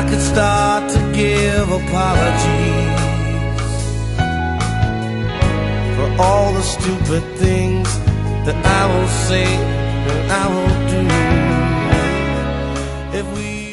could start to give apologies for all the stupid things that I will say and I will do. If we